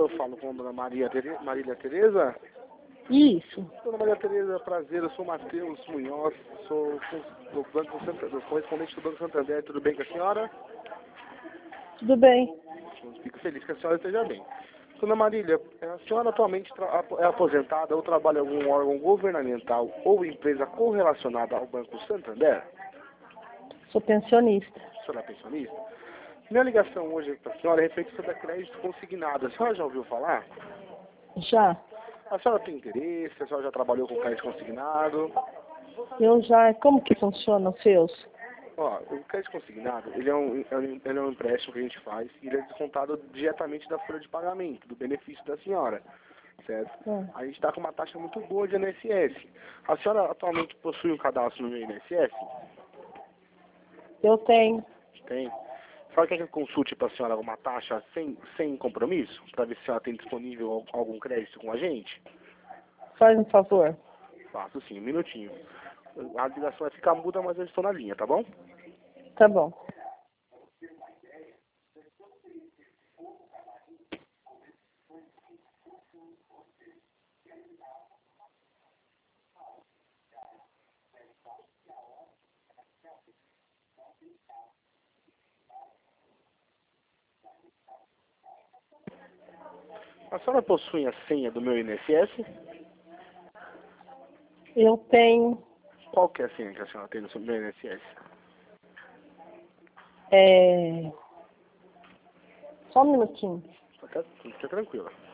eu falo com a dona Marília Tereza? Isso. Dona Maria Tereza, prazer, eu sou Matheus Munhoz, sou do correspondente do Banco Santander, tudo bem com a senhora? Tudo bem. Fico feliz que a senhora esteja bem. Dona Marília, a senhora atualmente é aposentada ou trabalha em algum órgão governamental ou empresa correlacionada ao Banco Santander? Sou pensionista. A senhora é pensionista? Minha ligação hoje para a senhora é respeito sobre a crédito consignado. A senhora já ouviu falar? Já. A senhora tem interesse? A senhora já trabalhou com crédito consignado? Eu já. Como que funciona os seus? Ó, o crédito consignado, ele é um empréstimo que a gente faz e ele é descontado diretamente da folha de pagamento, do benefício da senhora, certo? A gente está com uma taxa muito boa de INSS. A senhora atualmente possui um cadastro no meu INSS? Eu tenho. Tem. A senhora quer que eu consulte para a senhora uma taxa sem compromisso? Para ver se a senhora tem disponível algum crédito com a gente? Faz um favor. Faço sim, um minutinho. A ligação vai ficar muda, mas eu estou na linha, tá bom? Tá bom. A senhora possui a senha do meu INSS? Eu tenho. Qual que é a senha que a senhora tem no seu meu INSS? Só um minutinho. Fica tranquila.